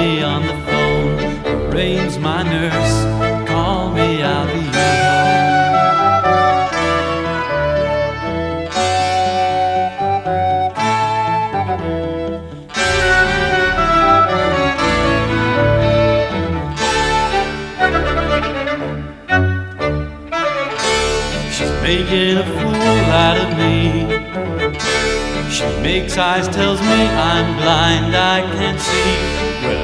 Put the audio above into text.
me on the phone. Arrange my nurse, call me, I'll be home. She's making a fool out of me. She makes eyes, tells me I'm blind, I can't see.